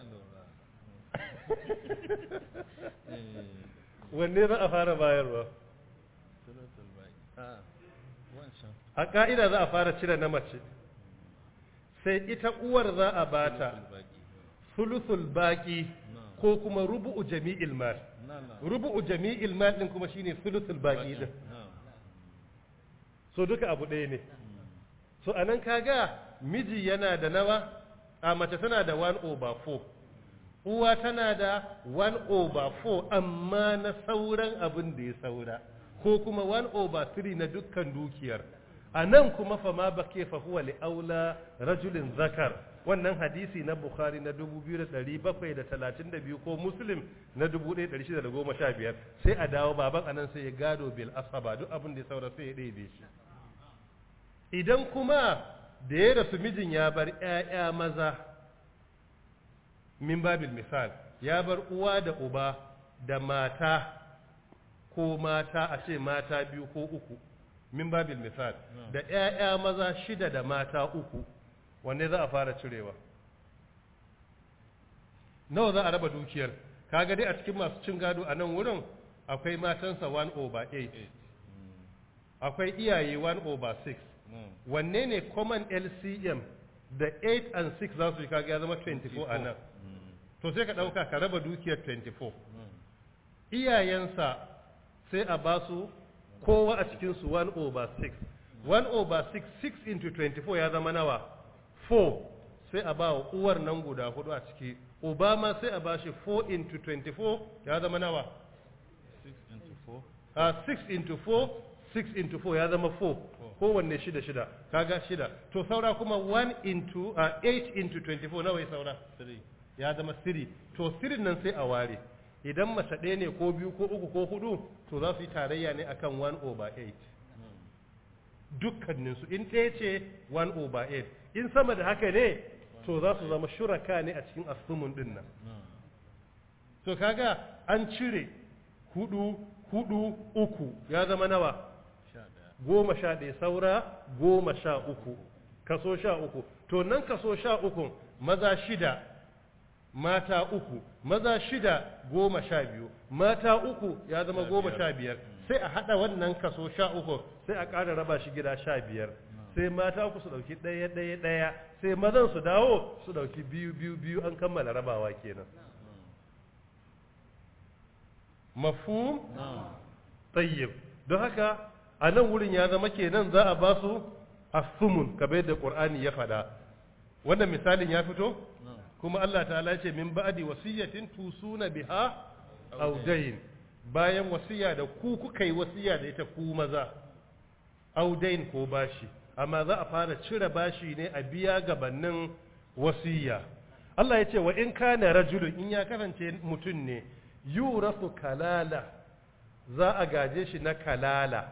wanne za a fara bayarwa a ka'ida za a fara cire na mace sai ita uwar za a bata sulusul baki ko kuma rubu'u jami'il mal rubu'u jami'il mal din kuma shine sulusul baki din so duka abu ɗaya ne so anan kaga miji yana da nawa a mace tana da one over four uwa tana da one over four amma na sauran abin da ya saura ko kuma one over three na dukkan dukiyar a nan kuma fa ma bake fa huwa li aula rajulin zakar wannan hadisi na bukhari na dubu biyu da ɗari bakwai da talatin da biyu ko muslim na dubu ɗaya ɗari shida da goma sha biyar sai a dawo baban anan sai ya gado bil asaba duk abin da ya saura sai ya ɗebe shi idan kuma da ya rasu mijin ya bar ƴaƴa maza min babil misal ya bar uwa da uba da mata ko mata a ce mata biyu ko uku min babil misal da ƴaƴa maza shida da mata uku wanne za a fara cirewa nawa za a raba dukiyar kaga dai a cikin masu cin gado a nan wurin akwai matansa one over eight akwai iyaye one over six wanne ne common L C M da eight and six za su yi kaga ya zama twenty-four a nan to sai ka ɗauka ka raba dukiyar twenty-four iyayensa sai a ba su kowa a cikinsu one over six one over six six into twenty-four ya zama nawa four sai a ba wa uwar nan guda hudu a ciki obama sai a ba shi four into twenty-four ya zama nawa six into four uh, six into four six into four ya zama four kowanne shida shida kaga shida to saura kuma one into uh, eight into twenty-four nawa ya saura three ya zama three to three nan sai a ware idan mace ɗaya ne ko biyu ko uku ko hudu to za su yi tarayya ne akan one over eight dukkaninsu in ɗaya ce one over eight in sama da haka ne to za su zama shuraka ne a cikin asumun ɗin nan to kaga an cire hudu hudu uku ya zama nawa goma sha ɗaya saura goma sha uku kaso sha uku to nan kaso sha uku maza shida mata uku maza shida goma sha biyu mata uku ya zama goma sha biyar sai a haɗa wannan kaso sha uku sai a ƙara raba shi gida sha biyar sai mata uku su ɗauki ɗaya ɗaya ɗaya sai mazan su dawo su ɗauki biyu biyu biyu an kammala rabawa kenan mafhum tayyib don haka a nan wurin ya zama kenan za a ba su as-sumun kamar yadda Qur'ani ya faɗa wannan misalin ya fito kuma Allah ta'ala ce min ba'di wasiyatin tusuna biha aw dayn bayan wasiya da ku kuka yi wasiya da ita ku maza aw dayn ko bashi amma za a fara cire bashi ne a biya gabanin wasiya Allah ya ce wa in kana rajulun in ya kasance mutum ne yurasu kalala za a gaje shi na kalala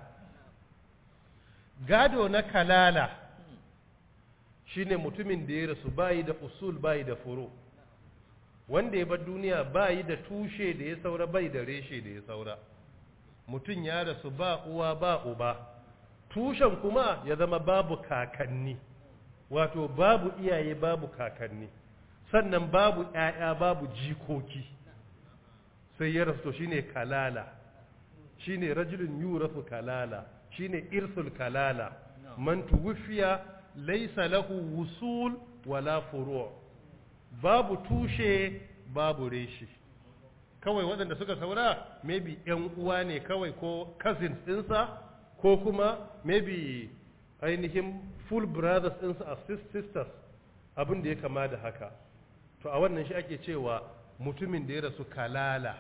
gado na kalala shine mutumin da ya rasu bayi da usul bayi da furo wanda ya bar duniya bayi da tushe da ya saura bai da reshe da ya saura mutum ya rasu ba uwa ba uba tushen kuma ya zama babu kakanni wato babu iyaye babu kakanni sannan babu ƴaƴa babu jikoki sai ya rasu to shine kalala shine rajulun yurasu kalala shine irsul kalala man tuwfiya laysa lahu wusul wala furu' babu tushe babu reshi kawai waɗanda suka saura maybe ƴan uwa ne kawai ko cousins ɗinsa ko kuma maybe ainihin full brothers ɗinsa a sisters abin da ya kama da haka to a wannan shi ake cewa mutumin da ya rasu kalala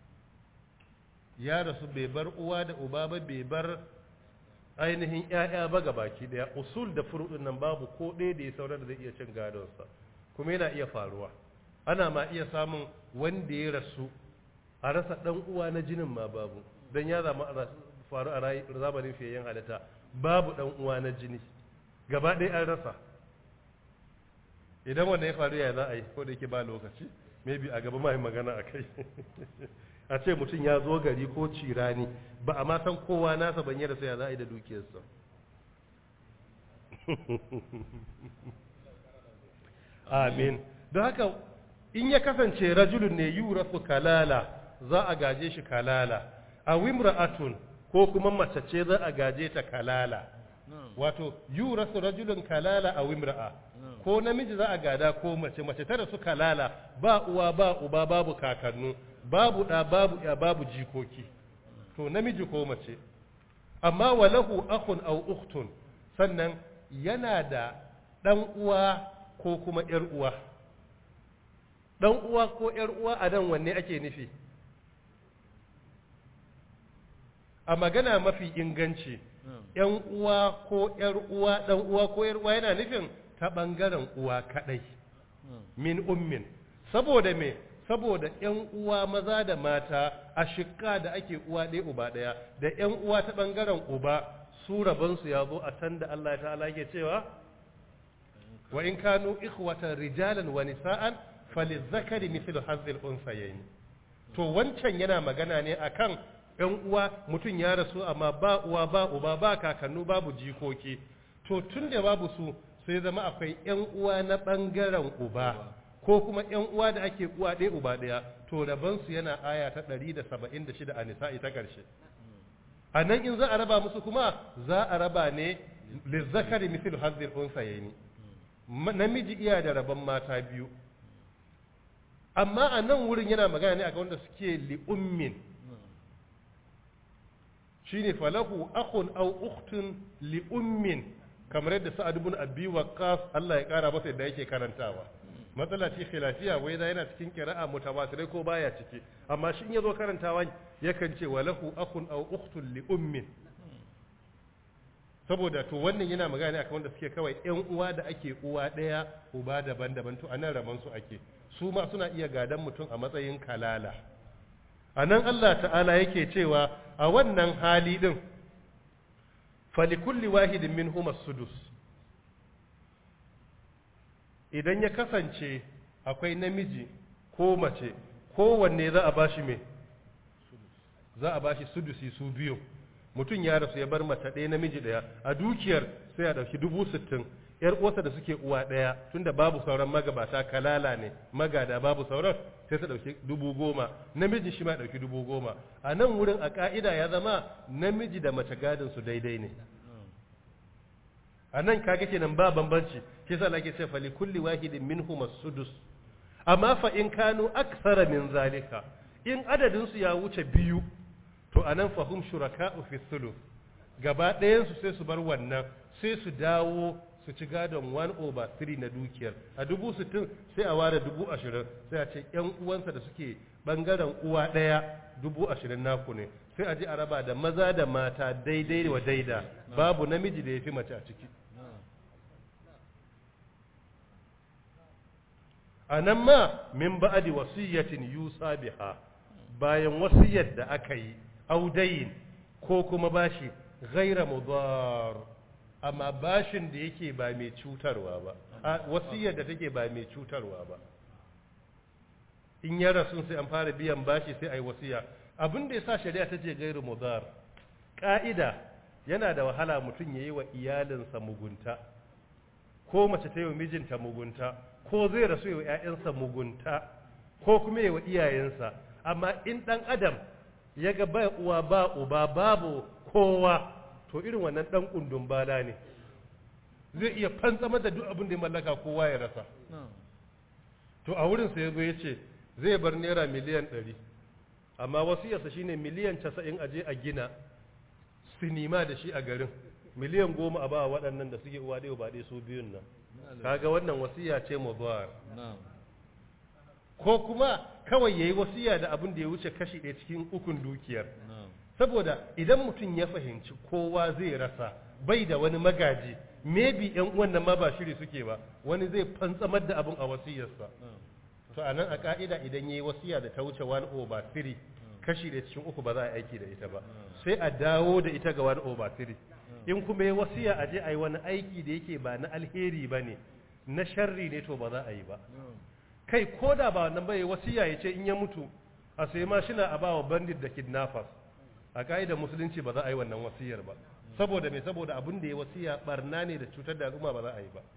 ya rasu bai bar uwa da uba ba bai bar ainihin ƴaƴa ba ga baki daya usul da furu'in nan babu ko ɗaya da ya saura da zai iya cin gadonsa kuma yana iya faruwa ana ma iya samun wanda ya rasu a rasa ɗan uwa na jinin ma babu don ya zama faru a zamanin fiyayyen halitta babu ɗan uwa na jini gaba ɗaya an rasa idan wanda ya faru ya za a yi ko da yake ba lokaci maybe a gaba mai magana a kai a ce mutum ya zo gari ko cirani ba a ma san kowa nasa ban yadda sai ya za a yi da dukiyarsa amin don haka in ya kasance rajulun ne yurasu kalala za a gaje shi kalala a wimra'atun ko kuma mace ce za a gaje ta kalala wato yurasu rajulun kalala a wimra'a ko namiji za a gada ko mace mace ta rasu kalala ba uwa ba uba babu kakannu babu da babu ya babu jikoki to namiji ko mace amma walahu akhun aw ukhtun sannan yana da dan uwa ko kuma yar uwa dan uwa ko yar uwa a nan wanne ake nufi a magana mafi inganci ‘yan uwa ko ‘yar uwa ɗan uwa ko ‘yar uwa yana nufin ta ɓangaren uwa kaɗai min ummin saboda me saboda ‘yan uwa maza da mata a shikka da ake uwa ɗaya uba ɗaya da ‘yan uwa ta ɓangaren uba su rabansu ya zo a can da Allah ta'ala ke cewa wa in kanu ikhwatan rijalan wa nisa'an falizzakari mithlu hazzil unsayayn to wancan yana magana ne akan ‘yan uwa mutum ya rasu amma ba uwa ba uba ba kakannu babu jikoki to tun da babu su sai zama akwai ‘yan uwa na ɓangaren uba ko kuma ‘yan uwa da ake uwa ɗaya uba ɗaya to rabansu yana aya ta ɗari da saba'in da shida a nisa'i ta ƙarshe a nan in za a raba musu kuma za a raba ne lizzakari misal hazzil unsayni namiji iya da rabon mata biyu amma a nan wurin yana magana ne akan wanda suke li'ummin shine falahu akhun aw ukhtun li'ummin kamar yadda sa'ad ibn abi waqqas Allah ya kara masa yadda yake karantawa matsala ce khilafiya wai da yana cikin qira'a mutawatirai ko baya ciki amma shi in yazo karantawa yakan ce walahu akhun aw ukhtun li'ummin saboda to wannan yana magana ne akan wanda suke kawai ƴan uwa da ake uwa ɗaya uba daban-daban to anan raman su ake su ma suna iya gadan mutum a matsayin kalala anan Allah ta'ala yake cewa a wannan hali din falikulli wahidin minhum as-sudus idan ya kasance akwai namiji ko mace kowanne za a bashi me za a bashi sudusi su biyu mutum ya rasu ya bar mace ɗaya namiji ɗaya a dukiyar sai a ɗauki dubu sittin yar uwarsa da suke uwa ɗaya tunda babu sauran magabata kalala ne magada babu sauran sai su ɗauki dubu goma namiji shi ma ɗauki dubu goma a nan wurin a ƙa'ida ya zama namiji da mace gadin su daidai ne a nan kaga kenan ba bambanci shi yasa ake ce fa li kulli wahidin minhum as-sudus amma fa in kanu akthara min zalika in adadin su ya wuce biyu to anan fahum shuraka'u fi thuluth gaba ɗayan su sai su bar wannan sai su dawo su ci gadon one over three na dukiyar a dubu sittin sai a ware dubu ashirin sai a ce yan uwansa da suke bangaren uwa ɗaya dubu ashirin naku ne sai a je a raba da maza da mata daidai wa daida babu namiji da ya fi mace a ciki a nan ma min ba'adi wasiyyatin yusa biha bayan wasiyyar da aka yi audayin ko kuma bashi ghaira mudar amma bashin da yake ba mai cutarwa ba a wasiyyar da take ba mai cutarwa ba in ya rasu sai an fara biyan bashi sai ai wasiya abin da yasa shari'a ta ce gairu mudar ka'ida yana da wahala mutum yayi wa iyalinsa mugunta ko mace ta yi wa mijinta mugunta ko zai rasu yawa ƴaƴansa mugunta ko kuma yawa iyayensa amma in dan adam ya ga ba uwa ba uba babu kowa to irin wannan dan kundun bala ne zai iya fantsamar da duk abin da ya mallaka kowa ya rasa to a wurin sa yazo yace zai bar naira miliyan ɗari amma wasiyarsa shine miliyan casa'in aje a gina sinima da shi a garin miliyan goma a ba waɗannan da suke uwa ɗaya ba ɗaya su biyun nan kaga wannan wasiya ce mudhar ko kuma kawai yayi wasiya da abin da ya wuce kashi ɗaya cikin ukun dukiyar saboda idan mutum ya fahimci kowa zai rasa bai da wani magaji maybe yan uwan nan ma ba shiri suke ba wani zai fantsamar da abin a wasiyarsa to anan a ka'ida idan yayi wasiya da ta wuce one over three kashi ɗaya cikin uku ba za a aiki da ita ba sai a dawo da ita ga one over three in kuma ya wasiya a je a yi wani aiki da yake ba na alheri ba ne na sharri ne to ba za a yi ba kai ko da ba wannan bai wasiya ya ce in ya mutu a sai mashina a ba wa bandit da kidnappers a ka'idar musulunci ba za a yi wannan wasiyar ba saboda me saboda abin da ya wasiya barna ne da cutar da al'umma ba za a yi ba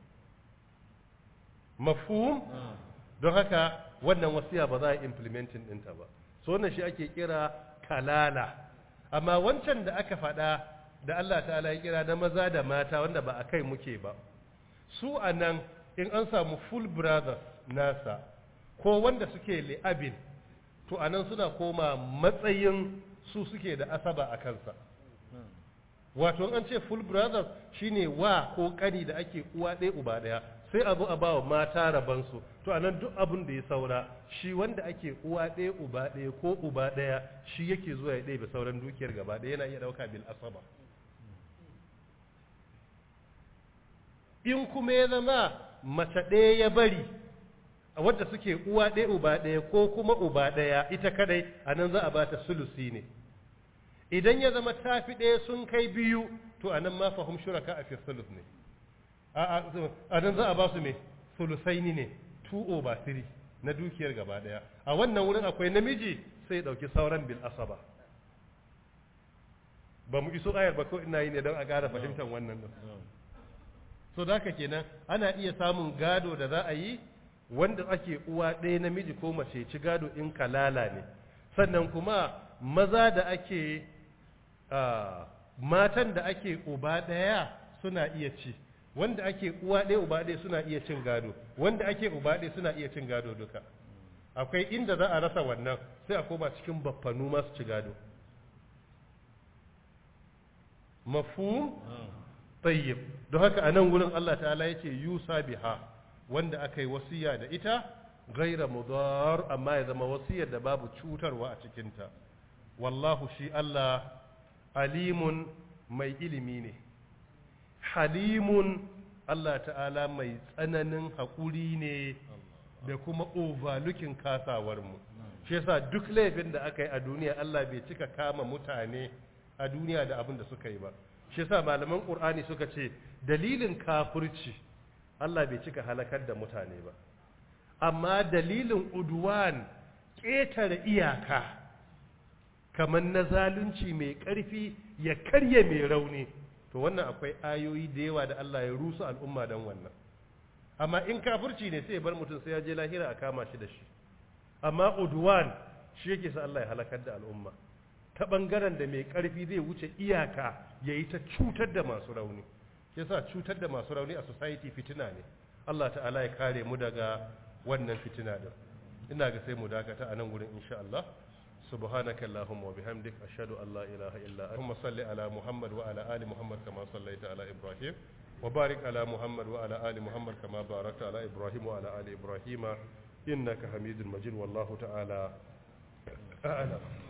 mafhum don haka wannan wasiya ba za a yi implementing ɗinta ba so wannan shi ake kira kalala amma wancan da aka faɗa da Allah ta'ala ya kira na maza da mata wanda ba a kai muke ba su a nan in an samu full brothers nasa ko wanda suke li'abin to a nan suna koma matsayin su suke da asaba a kansa wato an ce full brothers shine wa ko kani da ake uwa ɗaya uba ɗaya sai a zo a ba wa mata rabansu to a nan duk abin da ya saura shi wanda ake uwa ɗaya uba ɗaya ko uba ɗaya shi yake zuwa ya ɗaya sauran dukiyar gaba ɗaya yana iya ɗauka bil asaba in kuma ya zama mace ɗaya ya bari a wadda suke uwa ɗaya uba ɗaya ko kuma uba ɗaya ita kadai a nan za a ba ta sulusi ne idan ya zama tafi ɗaya sun kai biyu to a nan ma fahim shuraka a fi sulus ne a nan za a ba su me sulusaini ne two over three na dukiyar gaba ɗaya a wannan wurin akwai namiji sai ɗauki sauran bil asaba ba mu iso ayar ba ko ina yi ne don a ƙara fahimtar wannan din so da haka kenan ana iya samun gado da za a yi wanda ake uwa ɗaya namiji ko mace ci gado in kalala ne sannan kuma maza da ake matan da ake uba ɗaya suna iya ci wanda ake uwa ɗaya uba ɗaya suna iya cin gado wanda ake uba ɗaya suna iya cin gado duka akwai inda za a rasa wannan sai a koma cikin baffanu masu ci gado mafhum tayyib don haka a nan wurin Allah ta'ala yake yusa biha wanda aka yi wasiya da ita gaira mudar amma ya zama wasiyar da babu cutarwa a cikinta wallahu shi Allah alimun mai ilimi ne halimun Allah ta'ala mai tsananin haƙuri ne da kuma overlooking kasawarmu shi yasa duk laifin da aka yi a duniya Allah bai cika kama mutane a duniya da abin da suka yi ba shi yasa malaman Qur'ani suka ce dalilin kafirci Allah bai cika halakar da mutane ba amma dalilin udwan ƙetare iyaka kamar na zalunci mai ƙarfi ya karye mai rauni to wannan akwai ayoyi da yawa da Allah ya rusa al'umma don wannan amma in kafirci ne sai ya bar mutum sai ya je lahira a kama shi da shi amma udwan shi yake sa Allah ya halakar da al'umma ta bangaren da mai ƙarfi zai wuce iyaka ya yi ta cutar da masu rauni yasa cutar da masu rauni a society fitina ne Allah ta'ala ya kare mu daga wannan fitina din ina ga sai mu dakata a nan gurin insha Allah subhanaka allahumma wa bihamdik ashhadu an la ilaha illa anta salli ala muhammad wa ala ali muhammad kama sallaita ala ibrahim wa barik ala muhammad wa ala ali muhammad kama barakta ala ibrahim wa ala ali ibrahim innaka hamidul majid wallahu ta'ala a'lam